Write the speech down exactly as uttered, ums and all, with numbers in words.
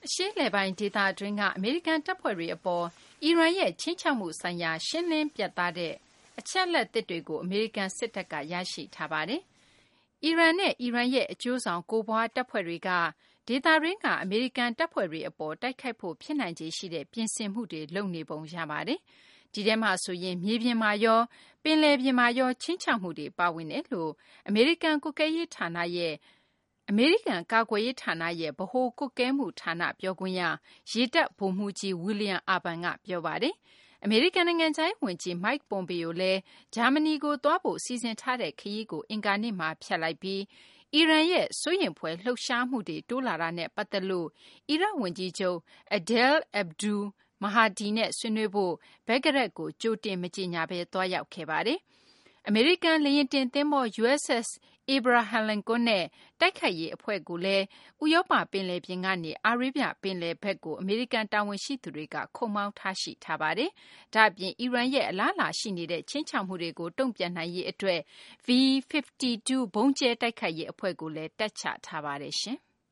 ရှေ့လယ်ပိုင်းဒေသတွင်းကအမေရိကန်တပ်ဖွဲ့တွေအပေါ်အီရန်ရဲ့ခြိမ်းခြောက်မှုဆိုင်ရာရှင်းလင်းပြတ်သားတဲ့အချက်အလက်သစ်တွေကိုအမေရိကန်စစ်တပ်ကရရှိထားပါတယ်။အီရန်နဲ့အီရန်ရဲ့အကျိုးဆောင်ကိုယ်ပွားတပ်ဖွဲ့တွေကဒေသတွင်းကအမေရိကန်တပ်ဖွဲ့တွေအပေါ်တိုက်ခိုက်ဖို့ဖြစ်နိုင်ခြေရှိတဲ့ပြင်ဆင်မှုတွေလုပ်နေပုံရပါတယ်။ဒီထဲမှာဆိုရင်မြေပြင်မှာရောပင်လယ်ပြင်မှာရောခြိမ်းခြောက်မှုတွေပါဝင်တယ်လို့အမေရိကန်ကုကဲရေးဌာနရဲ့အမေရိကန်ကာကွယ်ရေးဌာနရဲ့ဗဟိုကုကဲမှုဌာနပြောခွင့်ရရေတပ်ဗိုလ်မှူးကြီးဝီလီယံအာဘန်ကပြောပါတယ်။အမေရိကန်နိုင်ငံခြားရေးဝန်ကြီး Mike Pompeo လည်းဂျာမနီကိုသွားဖို့စီစဉ်ထားတဲ့ခရီးကိုအင်္ဂါနေ့မှာဖျက်လိုက်ပြီးအီရန်ရဲ့စိုးရိမ်ဖွယ်လှုပ်ရှားမှုတွေတိုးလာတာနဲ့ပတ်သက်လို့အီရတ်ဝန်ကြီးချုပ် Adel Abdul Mahdi နဲ့ဆွေးနွေးဖို့ဘဂ္ဂဒက်ကိုကြိုတင်မကြေညာဘဲသွားရောက်ခဲ့ပါတယ်။အမေရိကန်လေယာဉ်တင်သင်္ဘော ယူ အက်စ် အက်စ် Abraham Lincoln နဲ့တိုက်ခိုက်ရေးအဖွဲ့ကိုလည်းဥရောပပင်လယ်ပြင်ကနေအာရေးဗျပင်လယ်ဘက်ကိုအမေရိကန်တာဝန်ရှိသူတွေကခုတ်မောင်းထားရှိထားပါတယ်။ဒါ့အပြင်အီရန်ရဲ့အလားအလာရှိနေတဲ့ခြိမ်းခြောက်မှုတွေကိုတုံ့ပြန်နိုင်ရေးအတွက် V ဖစ်ဖတီတူ ဗုံးကျဲတိုက်ခိုက်ရေးအဖွဲ့ကိုလည်းတပ်ချထားပါတယ်ရှင်။